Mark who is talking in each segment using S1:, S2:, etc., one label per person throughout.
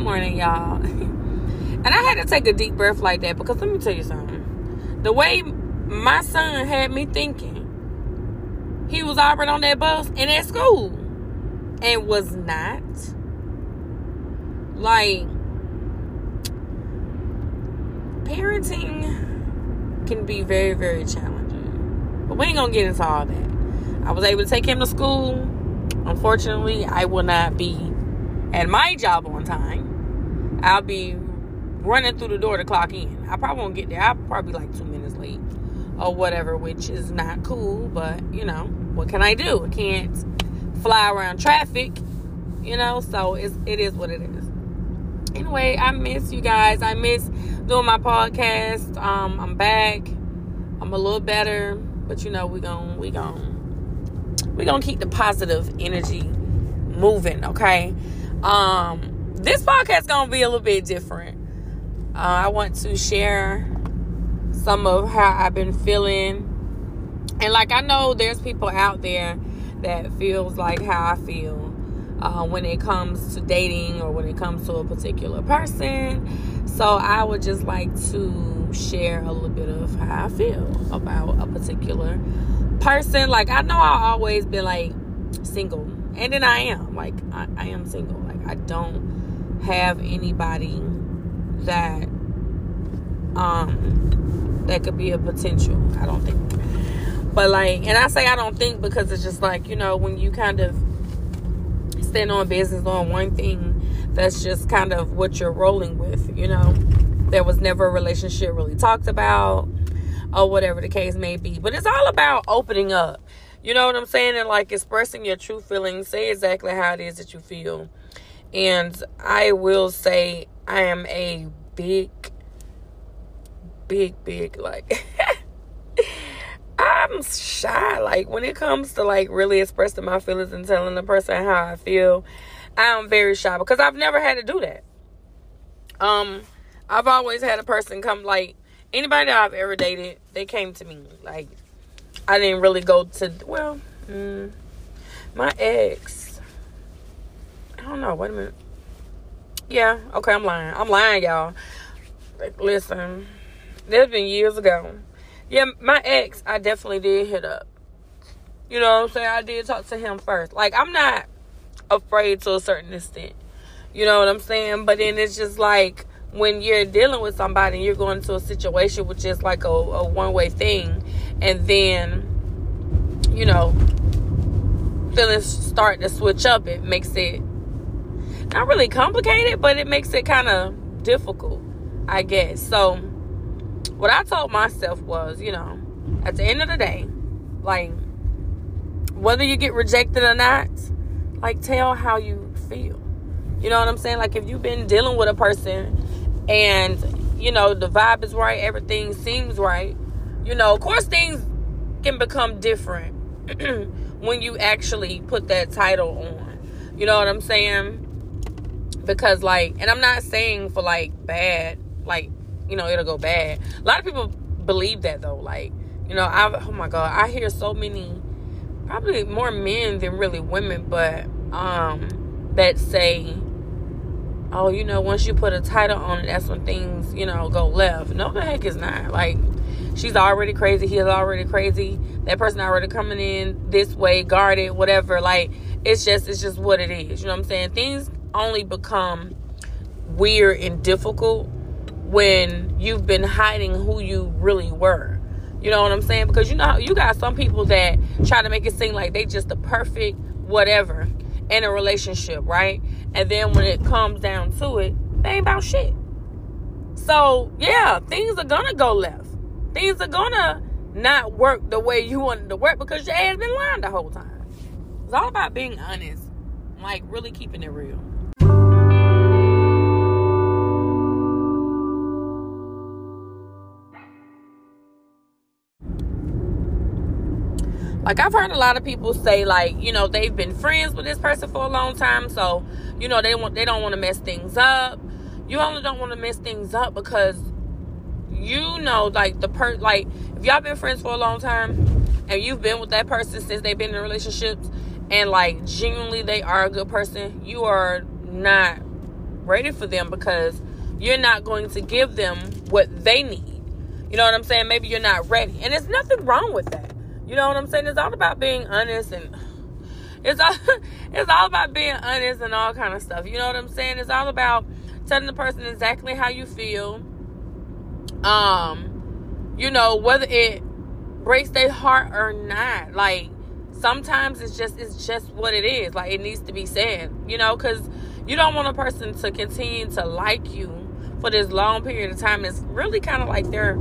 S1: morning, y'all. And I had to take a deep breath like that because let me tell you something. The way my son had me thinking, he was already on that bus and at school and was not. Like, parenting can be very, very challenging. But we ain't gonna get into all that. I was able to take him to school. Unfortunately, I will not be at my job on time. I'll be running through the door to clock in. I probably won't get there. I'll probably be like 2 minutes late or whatever, which is not cool. But, you know, what can I do? I can't fly around traffic, you know, so it is what it is. Anyway, I miss you guys. I miss doing my podcast. I'm back. I'm a little better, but you know, we gonna keep the positive energy moving, okay? This podcast gonna be a little bit different. I want to share some of how I've been feeling, and like I know there's people out there that feels like how I feel when it comes to dating or when it comes to a particular person. So I would just like to share a little bit of how I feel about a particular person. Like, I know I've always been like single, and then I am like I am single. Like, I don't have anybody that that could be a potential. I don't think. But like, and I say I don't think because it's just like, you know, when you kind of stand on business on one thing, that's just kind of what you're rolling with, you know. There was never a relationship really talked about or whatever the case may be. But it's all about opening up. You know what I'm saying? And like expressing your true feelings. Say exactly how it is that you feel. And I will say I am a big like I'm shy. Like when it comes to like really expressing my feelings and telling the person how I feel, I'm very shy because I've never had to do that. I've always had a person come, like anybody that I've ever dated, they came to me. Like I didn't really go to, well, my ex, I don't know, wait a minute. Yeah, okay, I'm lying, y'all. Like, listen, that's been years ago. Yeah, my ex, I definitely did hit up. You know what I'm saying? I did talk to him first. Like, I'm not afraid to a certain extent. You know what I'm saying? But then it's just like when you're dealing with somebody, you're going into a situation which is like a one-way thing. And then, you know, feelings start to switch up. It makes it not really complicated, but it makes it kind of difficult, I guess. So what I told myself was, you know, at the end of the day, like, whether you get rejected or not, like, tell how you feel. You know what I'm saying? Like, if you've been dealing with a person and, you know, the vibe is right, everything seems right, you know, of course things can become different when you actually put that title on. You know what I'm saying? Because, like, and I'm not saying for, like, bad, like, you know, it'll go bad. A lot of people believe that, though. Like, you know, oh my God, I hear so many, probably more men than really women, but that say, oh, you know, once you put a title on it, that's when things, you know, go left. No, the heck is not. Like, she's already crazy. He is already crazy. That person already coming in this way, guarded, whatever. Like, it's just what it is. You know what I'm saying? Things only become weird and difficult when you've been hiding who you really were. You know what I'm saying? Because, you know, you got some people that try to make it seem like they just the perfect whatever in a relationship, right? And then when it comes down to it, they ain't about shit. So, yeah, things are gonna go left. Things are gonna not work the way you wanted to work because your ass been lying the whole time. It's all about being honest. Like, really keeping it real. Like, I've heard a lot of people say, like, you know, they've been friends with this person for a long time, so, you know, they don't want to mess things up. You only don't want to mess things up because, you know, like, like, if y'all been friends for a long time and you've been with that person since they've been in relationships and, like, genuinely they are a good person, you are not ready for them because you're not going to give them what they need. You know what I'm saying? Maybe you're not ready. And there's nothing wrong with that. You know what I'm saying? It's all about being honest, and it's all about being honest and all kind of stuff. You know what I'm saying? It's all about telling the person exactly how you feel. You know, whether it breaks their heart or not. Like, sometimes it's just what it is. Like, it needs to be said, you know, because you don't want a person to continue to like you for this long period of time. It's really kind of like they're,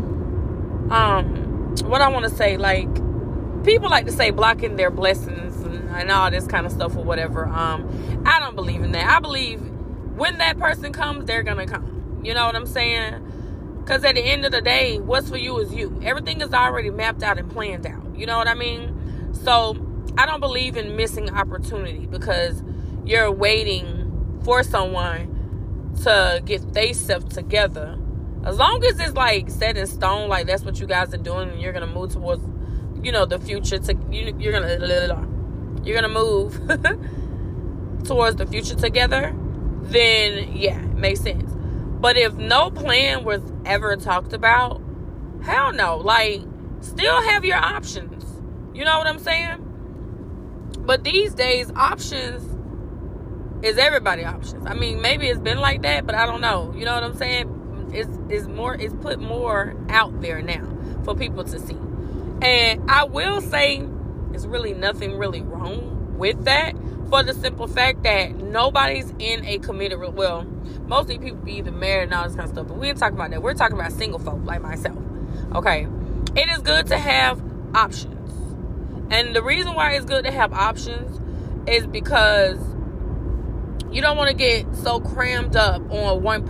S1: what I want to say, like, people like to say blocking their blessings and all this kind of stuff or whatever. I don't believe in that. I believe when that person comes, they're going to come. You know what I'm saying? Because at the end of the day, what's for you is you. Everything is already mapped out and planned out. You know what I mean? So I don't believe in missing opportunity because you're waiting for someone to get their stuff together. As long as it's like set in stone, like that's what you guys are doing, and you're gonna move towards, you know, the future. You're gonna move towards the future together. Then yeah, it makes sense. But if no plan was ever talked about, hell no. Like, still have your options. You know what I'm saying? But these days, options is everybody's options. I mean, maybe it's been like that, but I don't know. You know what I'm saying? It's put more out there now for people to see. And I will say there's really nothing really wrong with that, for the simple fact that nobody's in a committed, well, mostly people be either married and all this kind of stuff, but we ain't talking about that. We're talking about single folk like myself. Okay? It is good to have options. And the reason why it's good to have options is because you don't want to get so crammed up on one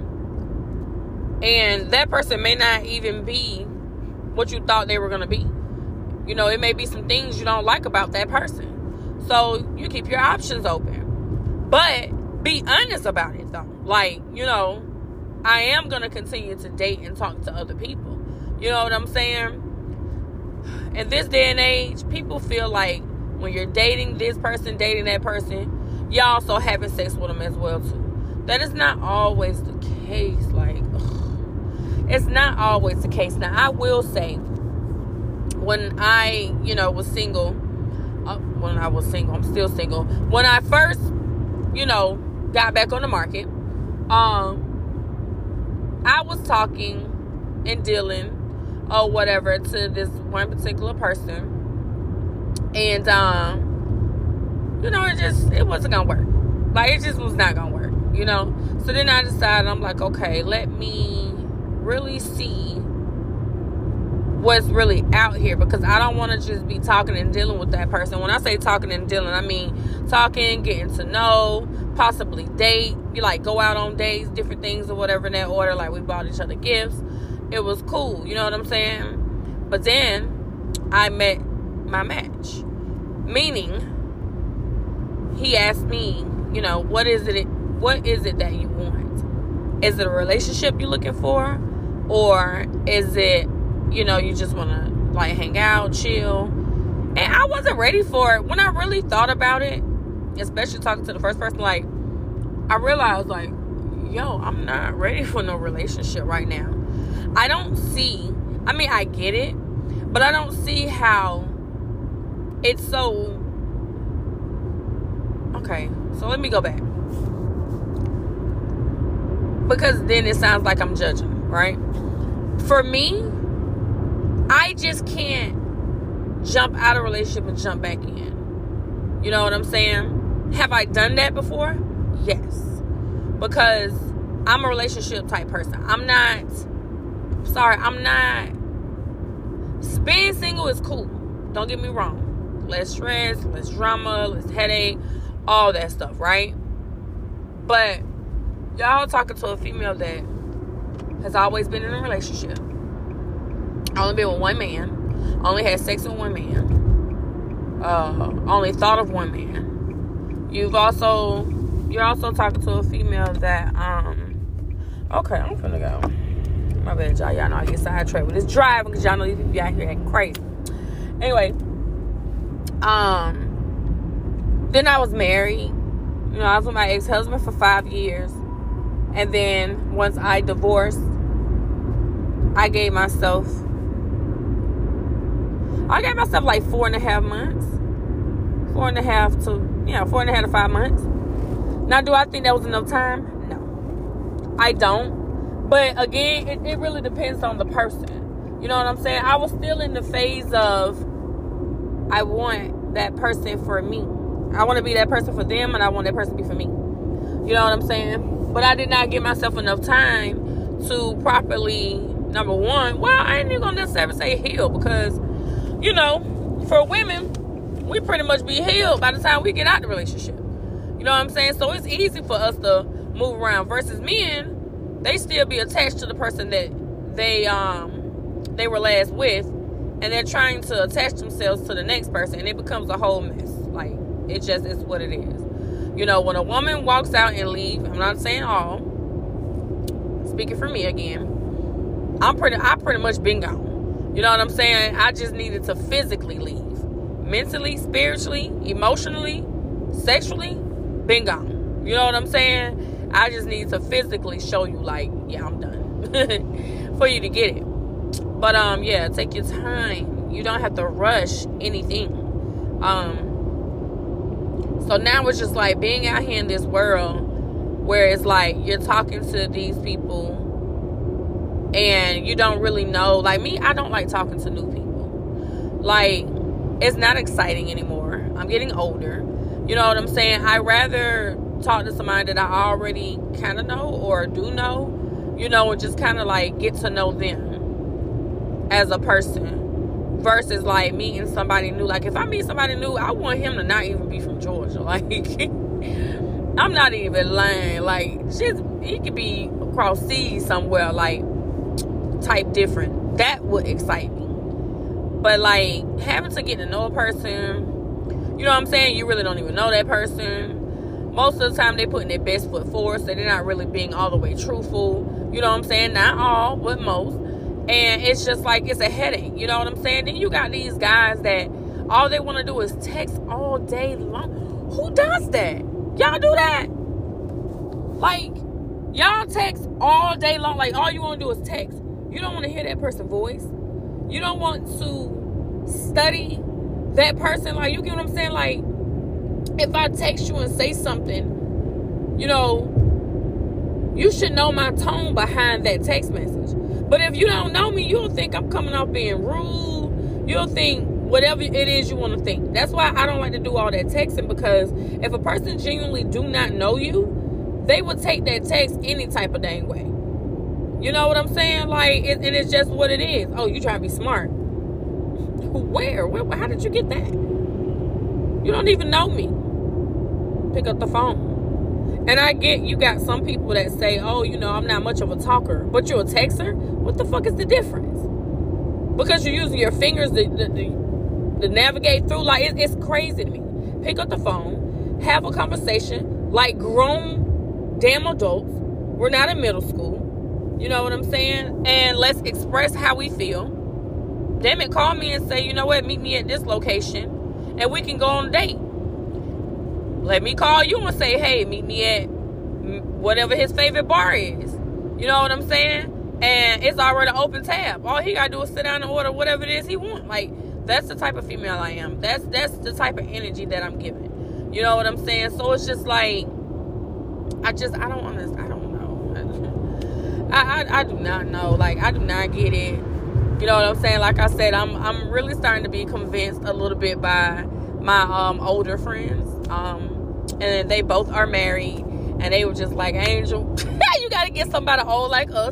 S1: person, and that person may not even be what you thought they were going to be. You know, it may be some things you don't like about that person. So you keep your options open. But be honest about it, though. Like, you know, I am going to continue to date and talk to other people. You know what I'm saying? In this day and age, people feel like when you're dating this person, dating that person, you're also having sex with them as well, too. That is not always the case. Like, it's not always the case. Now, I will say, when I, you know, was single, I'm still single. When I first, you know, got back on the market, I was talking and dealing or whatever to this one particular person, and you know, it wasn't gonna work. Like, it just was not gonna work, you know. So then I decided, I'm like, okay, let me really see what's really out here, because I don't want to just be talking and dealing with that person. When I say talking and dealing, I mean talking, getting to know, possibly date, you like go out on dates, different things or whatever in that order. Like, we bought each other gifts. It was cool, you know what I'm saying? But then I met my match, meaning he asked me, you know, what is it that you want? Is it a relationship you're looking for, or is it, you know, you just want to like hang out, chill? And I wasn't ready for it. When I really thought about it, especially talking to the first person, like, I realized, like, yo, I'm not ready for no relationship right now. I don't see, I mean, I get it, but I don't see how it's so, okay, so let me go back, because then it sounds like I'm judging, right? For me, I just can't jump out of a relationship and jump back in. You know what I'm saying? Have I done that before? Yes. Because I'm a relationship type person. Being single is cool. Don't get me wrong. Less stress, less drama, less headache, all that stuff, right? But y'all talking to a female that has always been in a relationship. Only been with one man. Only had sex with one man. Only thought of one man. You're also talking to a female that, okay, I'm finna go. My bad, y'all. Y'all know I get sidetracked with this driving, because y'all know these people out here acting crazy. Anyway, then I was married. You know, I was with my ex-husband for 5 years. And then once I divorced, I gave myself like 4.5 months. 4.5 to 5 months. Now, do I think that was enough time? No. I don't. But again, it really depends on the person. You know what I'm saying? I was still in the phase of I want that person for me. I want to be that person for them, and I want that person to be for me. You know what I'm saying? But I did not give myself enough time to properly, number one, well, I ain't even going to necessarily say heal, because, you know, for women, we pretty much be healed by the time we get out the relationship. You know what I'm saying? So it's easy for us to move around, versus men, they still be attached to the person that they were last with, and they're trying to attach themselves to the next person, and it becomes a whole mess. Like, it just is what it is. You know, when a woman walks out and leaves, I'm not saying all, speaking for me again, I pretty much been gone. You know what I'm saying? I just needed to physically leave. Mentally, spiritually, emotionally, sexually, been gone. You know what I'm saying? I just need to physically show you, like, yeah, I'm done. For you to get it. But, yeah, take your time. You don't have to rush anything. So now it's just like being out here in this world where it's like you're talking to these people and you don't really know. Like me, I don't like talking to new people. Like, it's not exciting anymore. I'm getting older. You know what I'm saying? I'd rather talk to somebody that I already kind of know or do know, you know, and just kind of like get to know them as a person. Versus like meeting somebody new. Like if I meet somebody new, I want him to not even be from Georgia. Like I'm not even lying. Like just he could be across seas somewhere, like type different. That would excite me. But like having to get to know a person, you know what I'm saying? You really don't even know that person. Most of the time they putting their best foot forward, so they're not really being all the way truthful. You know what I'm saying? Not all, but most. And it's just like, it's a headache. You know what I'm saying? Then you got these guys that all they want to do is text all day long. Who does that? Y'all do that? Like, y'all text all day long. Like, all you want to do is text. You don't want to hear that person's voice. You don't want to study that person. Like, you get what I'm saying? Like, if I text you and say something, you know, you should know my tone behind that text message. But if you don't know me, you'll think I'm coming off being rude. You'll think whatever it is you want to think. That's why I don't like to do all that texting, because if a person genuinely do not know you, they will take that text any type of dang way. You know what I'm saying? Like, and it's just what it is. Oh, you trying to be smart. Where? How did you get that? You don't even know me. Pick up the phone. And I get you got some people that say, oh, you know, I'm not much of a talker, but you're a texter. What the fuck is the difference? Because you're using your fingers to navigate through. Like, it's crazy to me. Pick up the phone, have a conversation like grown damn adults. We're not in middle school. You know what I'm saying? And let's express how we feel. Damn it, call me and say, you know what, meet me at this location and we can go on a date. Let me call you and say, hey, meet me at whatever his favorite bar is. You know what I'm saying? And it's already an open tab. All he got to do is sit down and order whatever it is he wants. Like, that's the type of female I am. That's the type of energy that I'm giving. You know what I'm saying? So it's just like, I don't understand. I don't know. I do not know. Like, I do not get it. You know what I'm saying? Like I said, I'm really starting to be convinced a little bit by my older friends. And they both are married, and they were just like, Angel, you gotta get somebody old like us.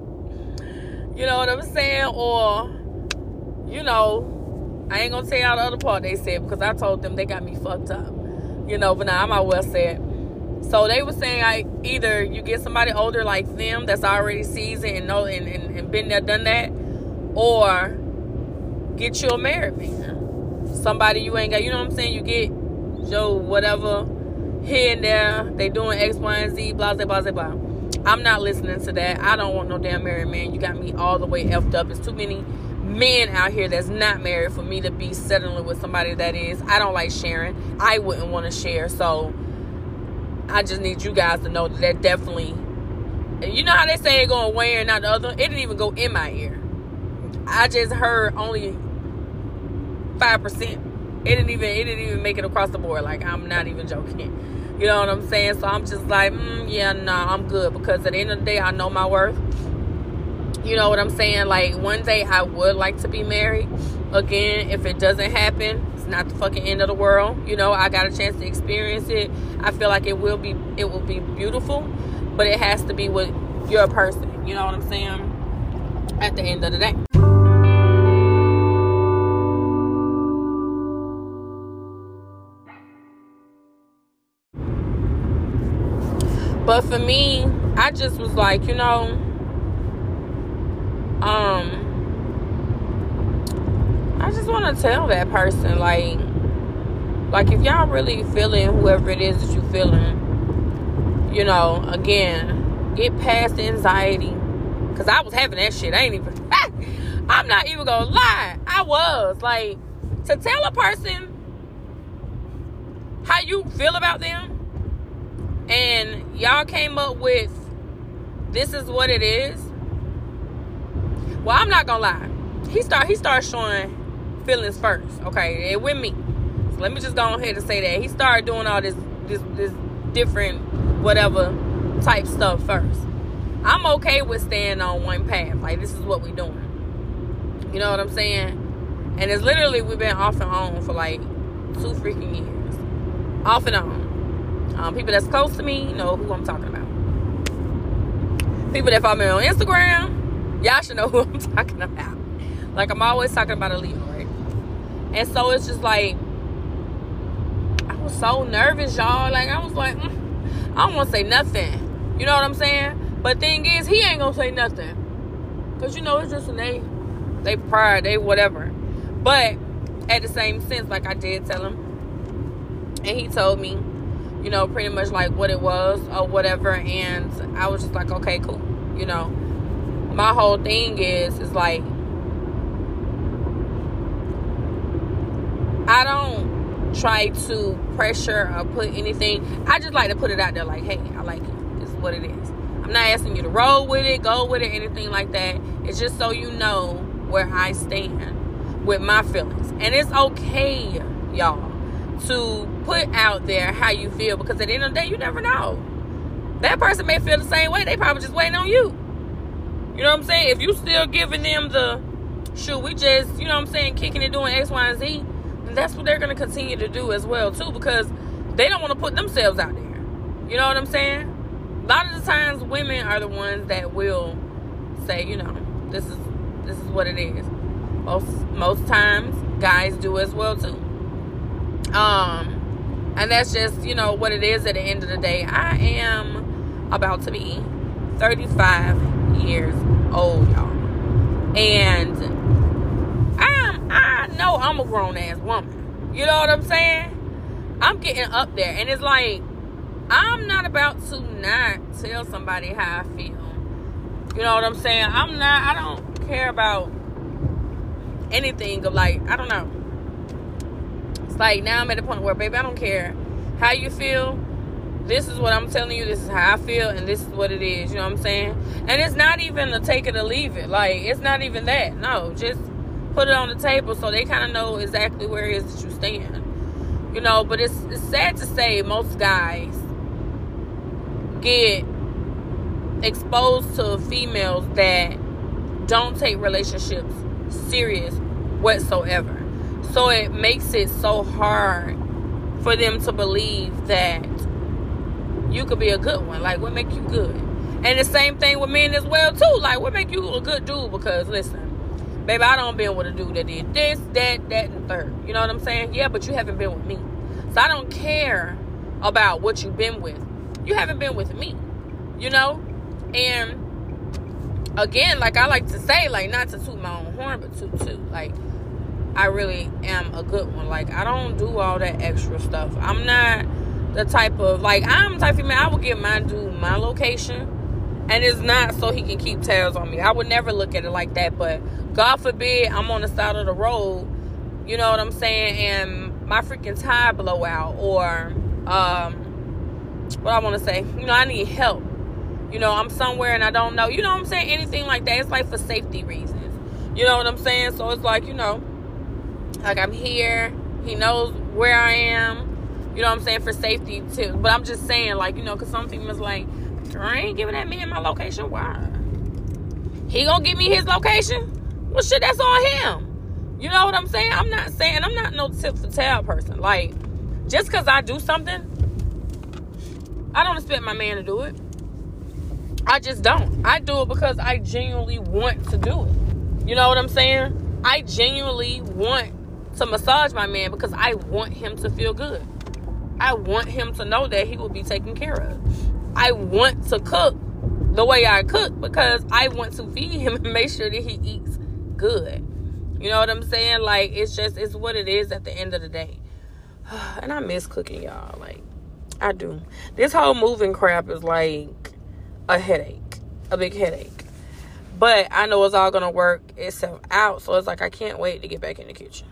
S1: You know what I'm saying? Or, you know, I ain't gonna tell y'all the other part they said, because I told them they got me fucked up. You know, but now I might well say it. So they were saying, like, either you get somebody older like them that's already seasoned and know and been there, done that, or get you a married man. Somebody you ain't got, you know what I'm saying? You get Joe, whatever, here and there, they doing X, Y, and Z, blah, blah, blah, blah. I'm not listening to that. I don't want no damn married man. You got me all the way effed up. There's too many men out here that's not married for me to be settling with somebody that is. I don't like sharing. I wouldn't want to share. So I just need you guys to know that definitely, you know how they say it going one ear and not the other? It didn't even go in my ear. I just heard only 5%. It didn't even make it across the board. Like, I'm not even joking. You know what I'm saying? So I'm just like, yeah, nah, I'm good. Because at the end of the day, I know my worth. You know what I'm saying? Like, one day I would like to be married. Again, if it doesn't happen, it's not the fucking end of the world. You know, I got a chance to experience it. I feel like it will be beautiful. But it has to be with your person. You know what I'm saying? At the end of the day. But for me, I just was like, you know, I just want to tell that person, like if y'all really feeling whoever it is that you feeling, you know, again, get past the anxiety. Because I was having that shit. I'm not even going to lie. I was. Like, to tell a person how you feel about them, and y'all came up with, this is what it is. Well, I'm not gonna lie. He started showing feelings first, okay? And with me. So let me just go ahead and say that. He started doing all this different whatever type stuff first. I'm okay with staying on one path. Like, this is what we doing. You know what I'm saying? And it's literally, we've been off and on for like 2 freaking years. Off and on. People that's close to me know who I'm talking about. People that follow me on Instagram, y'all should know who I'm talking about. Like, I'm always talking about a Leo, right? And so it's just like, I was so nervous, y'all. Like, I was like, I don't want to say nothing. You know what I'm saying? But thing is, he ain't gonna say nothing. Because, you know, it's just they pride, they whatever. But at the same sense, like I did tell him. And he told me, you know, pretty much like what it was or whatever. And I was just like, okay, cool. You know, my whole thing is like, I don't try to pressure or put anything. I just like to put it out there like, hey, I like it. This is what it is. I'm not asking you to roll with it, go with it, anything like that. It's just so you know where I stand with my feelings. And it's okay, y'all, to put out there how you feel, because at the end of the day, you never know. That person may feel the same way. They probably just waiting on you. You know what I'm saying? If you still giving them the, shoot, we just, you know what I'm saying, kicking and doing X, Y, and Z, then that's what they're going to continue to do as well, too, because they don't want to put themselves out there. You know what I'm saying? A lot of the times, women are the ones that will say, you know, this is what it is. Most times, guys do as well, too. And that's just, you know, what it is at the end of the day. I am about to be 35 years old, y'all. And I know I'm a grown-ass woman. You know what I'm saying? I'm getting up there. And it's like, I'm not about to not tell somebody how I feel. You know what I'm saying? I don't care about anything of, like, I don't know. It's like, now I'm at the point where, baby, I don't care how you feel. This is what I'm telling you. This is how I feel, and this is what it is. You know what I'm saying? And it's not even a take it or leave it. Like, it's not even that. No, just put it on the table so they kind of know exactly where it is that you stand. You know, but it's sad to say most guys get exposed to females that don't take relationships serious whatsoever. So it makes it so hard for them to believe that you could be a good one. Like, what make you good? And the same thing with men as well, too. Like, what make you a good dude? Because, listen, baby, I don't been with a dude that did this, that, and third. You know what I'm saying? Yeah, but you haven't been with me. So I don't care about what you've been with. You haven't been with me. You know? And, again, like I like to say, like, not to toot my own horn, but toot. Like, I really am a good one. Like, I don't do all that extra stuff. I'm not the type of, like, I'm the type of man, I would give my dude my location, and it's not so he can keep tabs on me. I would never look at it like that, but God forbid I'm on the side of the road, you know what I'm saying, and my freaking tire blow out, or what I want to say, I need help. I'm somewhere and I don't know, what I'm saying, anything like that. It's like for safety reasons. You know what I'm saying? So it's like, like I'm here. He knows where I am. You know what I'm saying? For safety too. But I'm just saying, like, because some females like, I ain't giving that man my location. Why? He gonna give me his location? Well, shit, that's on him. You know what I'm saying? I'm not no tip for tail person. Like, just because I do something, I don't expect my man to do it. I just don't. I do it because I genuinely want to do it. You know what I'm saying? I genuinely want to massage my man because I want him to feel good. I want him to know that he will be taken care of. I want to cook the way I cook because I want to feed him and make sure that he eats good. You know what I'm saying? Like, it's what it is at the end of the day. And I miss cooking, y'all. Like, I do. This whole moving crap is like a headache. A big headache. But I know it's all going to work itself out. So it's like, I can't wait to get back in the kitchen.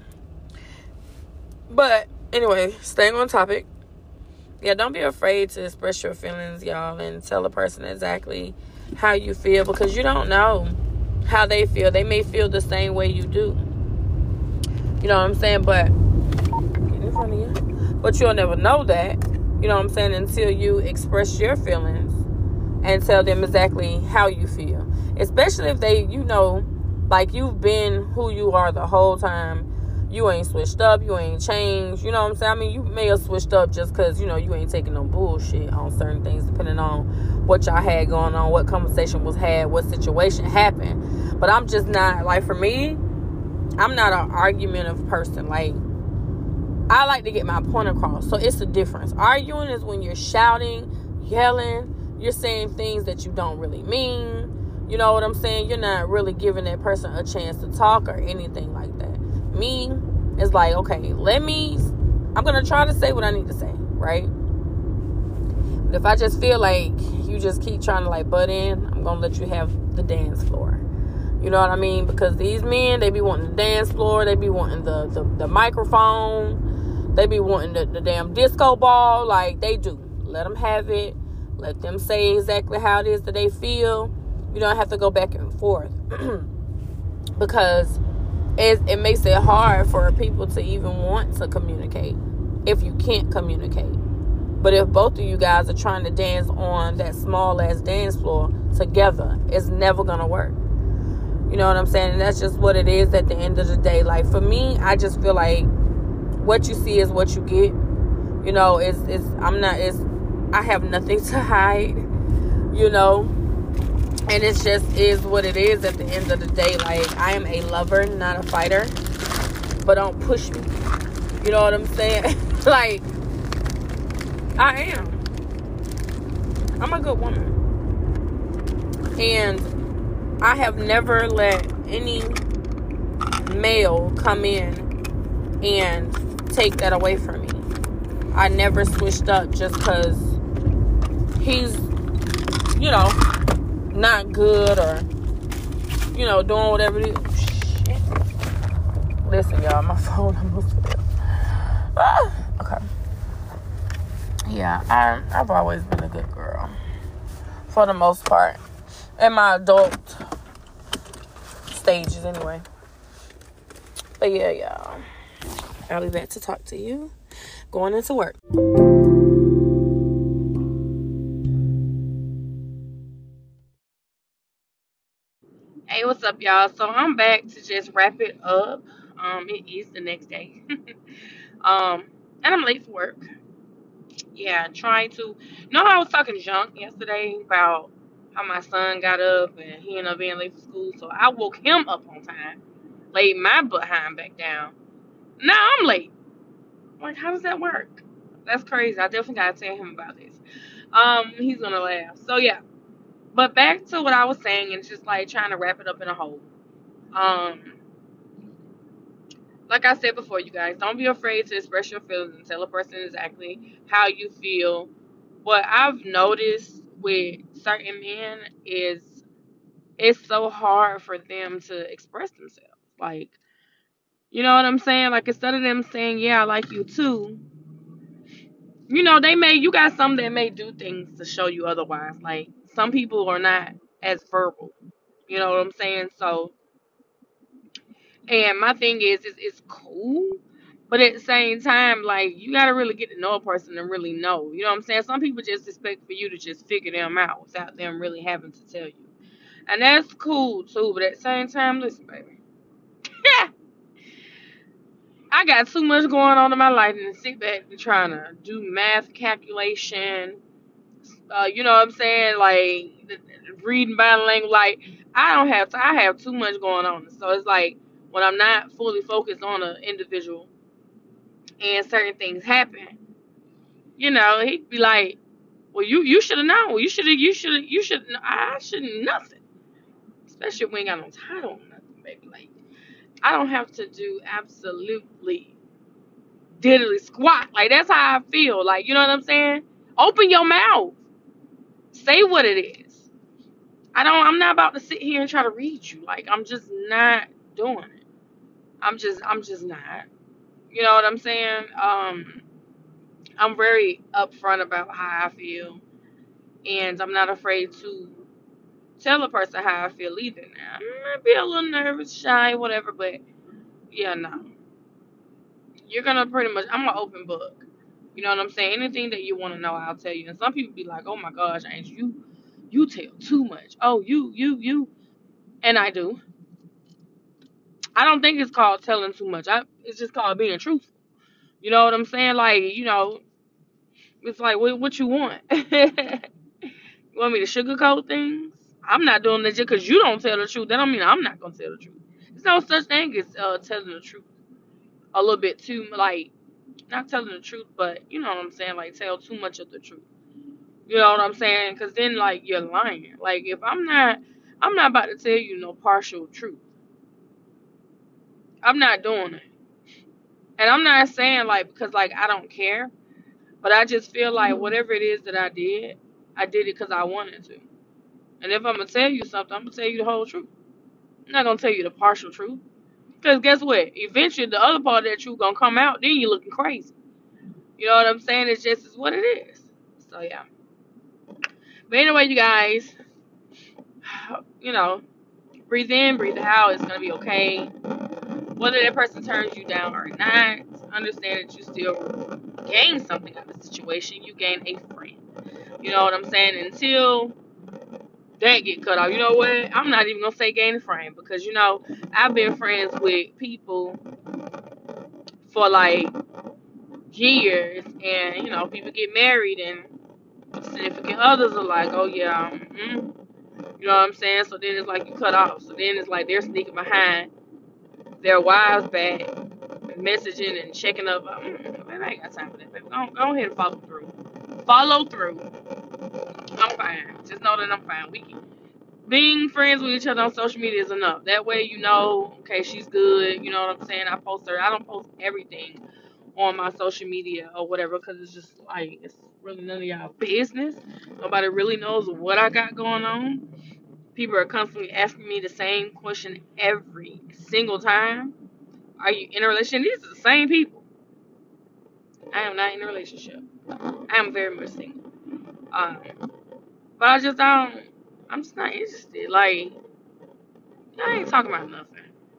S1: But anyway, staying on topic. Yeah, don't be afraid to express your feelings, y'all, and tell a person exactly how you feel, because you don't know how they feel. They may feel the same way you do. You know what I'm saying? But get in front of you. But you'll never know that, you know what I'm saying, until you express your feelings and tell them exactly how you feel. Especially if they, like you've been who you are the whole time. You ain't switched up. You ain't changed. You know what I'm saying? I mean, you may have switched up just because, you ain't taking no bullshit on certain things, depending on what y'all had going on, what conversation was had, what situation happened. But I'm just not, like, for me, I'm not an argumentative person. Like, I like to get my point across. So it's a difference. Arguing is when you're shouting, yelling, you're saying things that you don't really mean. You know what I'm saying? You're not really giving that person a chance to talk or anything like that. Me, it's like, okay, I'm going to try to say what I need to say, right? But if I just feel like you just keep trying to, like, butt in, I'm going to let you have the dance floor. You know what I mean? Because these men, they be wanting the dance floor. They be wanting the microphone. They be wanting the damn disco ball. Like, they do. Let them have it. Let them say exactly how it is that they feel. You don't have to go back and forth. Because it makes it hard for people to even want to communicate if you can't communicate. But if both of you guys are trying to dance on that small ass dance floor together, it's never gonna work. You know what I'm saying? And that's just what it is at the end of the day. Like, for me, I just feel like what you see is what you get. I have nothing to hide, and it just is what it is at the end of the day. Like, I am a lover, not a fighter. But don't push me. You know what I'm saying? Like, I am. I'm a good woman. And I have never let any male come in and take that away from me. I never switched up just because he's, not good or, doing whatever it is. Shit. Listen, y'all, my phone almost fell. Okay. Yeah, I've always been a good girl. For the most part. In my adult stages, anyway. But yeah, y'all. I'll be back to talk to you. Going into work. Hey, what's up, y'all? So I'm back to just wrap it up. It is the next day. um, and I'm late for work. Yeah, trying to. Know how I was talking junk yesterday about how my son got up and he ended up being late for school. So I woke him up on time, laid my behind back down. Now I'm late. Like, how does that work? That's crazy. I definitely gotta tell him about this. He's gonna laugh. So yeah. But back to what I was saying, and it's just like trying to wrap it up in a whole. Um, like I said before, you guys, don't be afraid to express your feelings and tell a person exactly how you feel. What I've noticed with certain men is it's so hard for them to express themselves. Like, you know what I'm saying? Like, instead of them saying, yeah, I like you too, you got some that may do things to show you otherwise. Like some people are not as verbal. You know what I'm saying? So, and my thing is, it's cool, but at the same time, like you gotta really get to know a person and really know. You know what I'm saying? Some people just expect for you to just figure them out without them really having to tell you, and that's cool too. But at the same time, listen, baby, I got too much going on in my life and sit back and trying to do math calculation. You know what I'm saying? Like reading body language. Like I don't have. I have too much going on. So it's like when I'm not fully focused on an individual and certain things happen, he'd be like, "Well, you should have known. You should. I shouldn't nothing. Especially if we ain't got no title on nothing, baby. Like I don't have to do absolutely diddly squat. Like that's how I feel. Like you know what I'm saying? Open your mouth. Say what it is. I'm not about to sit here and try to read you. Like I'm just not doing it. I'm just not. You know what I'm saying? I'm very upfront about how I feel, and I'm not afraid to tell a person how I feel either. Now, I might be a little nervous, shy, whatever, but yeah, no. You're gonna pretty much. I'm an open book. You know what I'm saying? Anything that you want to know, I'll tell you. And some people be like, "Oh my gosh, Angel, you tell too much. Oh, you," and I do. I don't think it's called telling too much. It's just called being truthful. You know what I'm saying? Like, it's like, what you want? You want me to sugarcoat things? I'm not doing that just because you don't tell the truth. That don't mean I'm not gonna tell the truth. There's no such thing as telling the truth a little bit too, like not telling the truth, but you know what I'm saying, like tell too much of the truth. You know what I'm saying? Because then like you're lying. Like if I'm not about to tell you no partial truth. I'm not doing it, and I'm not saying like because like I don't care, but I just feel like whatever it is that I did it because I wanted to. And if I'm gonna tell you something, I'm gonna tell you the whole truth. I'm not gonna tell you the partial truth. Because guess what? Eventually, the other part of that truth gonna come out. Then you're looking crazy. You know what I'm saying? It's just is what it is. So yeah. But anyway, you guys, you know, breathe in, breathe out. It's gonna be okay. Whether that person turns you down or not, understand that you still gain something out of the situation. You gain a friend. You know what I'm saying? Until that get cut off. You know what? I'm not even gonna say gain a friend because I've been friends with people for like years, and people get married and significant others are like, oh yeah, you know what I'm saying? So then it's like you cut off. So then it's like they're sneaking behind their wives back, messaging and checking up. Man, I ain't got time for that, baby. Go ahead and follow through. Follow through. I'm fine. Just know that I'm fine. Being friends with each other on social media is enough. That way okay, she's good. You know what I'm saying? I post her. I don't post everything on my social media or whatever because it's just like it's really none of y'all business. Nobody really knows what I got going on. People are constantly asking me the same question every single time. Are you in a relationship? These are the same people. I am not in a relationship. I am very much single. Um, but I just don't. I'm just not interested. Like I ain't talking about nothing.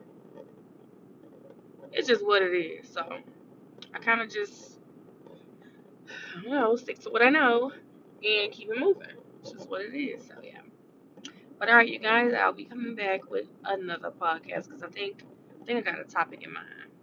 S1: It's just what it is. So I kind of just, I don't know, stick to what I know and keep it moving. It's just what it is. So yeah. But all right, you guys, I'll be coming back with another podcast because I think I got a topic in mind.